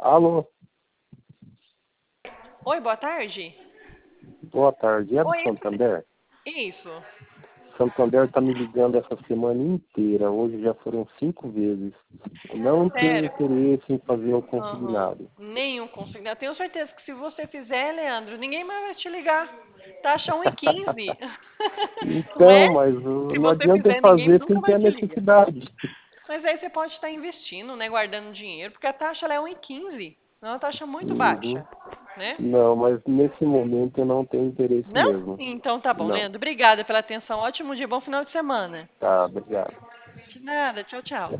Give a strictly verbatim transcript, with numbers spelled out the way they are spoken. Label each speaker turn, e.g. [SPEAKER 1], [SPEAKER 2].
[SPEAKER 1] Alô,
[SPEAKER 2] Oi, boa tarde.
[SPEAKER 1] boa tarde. É do
[SPEAKER 2] Oi,
[SPEAKER 1] Santander?
[SPEAKER 2] isso.
[SPEAKER 1] Santander tá me ligando essa semana inteira. Hoje já foram cinco vezes. Eu não tenho
[SPEAKER 2] Sério?
[SPEAKER 1] interesse em fazer o
[SPEAKER 2] Aham.
[SPEAKER 1] consignado.
[SPEAKER 2] Nenhum consignado. Tenho certeza que se você fizer, Leandro, ninguém mais vai te ligar. Taxa um e quinze. Não é?
[SPEAKER 1] Então, mas uh,
[SPEAKER 2] Se
[SPEAKER 1] não
[SPEAKER 2] você
[SPEAKER 1] adianta eu
[SPEAKER 2] fizer, ninguém
[SPEAKER 1] fazer
[SPEAKER 2] nunca
[SPEAKER 1] sem
[SPEAKER 2] mais
[SPEAKER 1] ter a
[SPEAKER 2] te liga.
[SPEAKER 1] necessidade.
[SPEAKER 2] Mas aí você pode estar investindo, né, guardando dinheiro, porque a taxa ela é um e quinze. É uma taxa muito
[SPEAKER 1] Uhum.
[SPEAKER 2] baixa, né?
[SPEAKER 1] Não, mas nesse momento eu não tenho interesse
[SPEAKER 2] Não?
[SPEAKER 1] mesmo.
[SPEAKER 2] Então tá bom,
[SPEAKER 1] Não.
[SPEAKER 2] Leandro. Obrigada pela atenção. Ótimo dia, bom final de semana.
[SPEAKER 1] Tá, obrigado.
[SPEAKER 2] De nada. Tchau, tchau.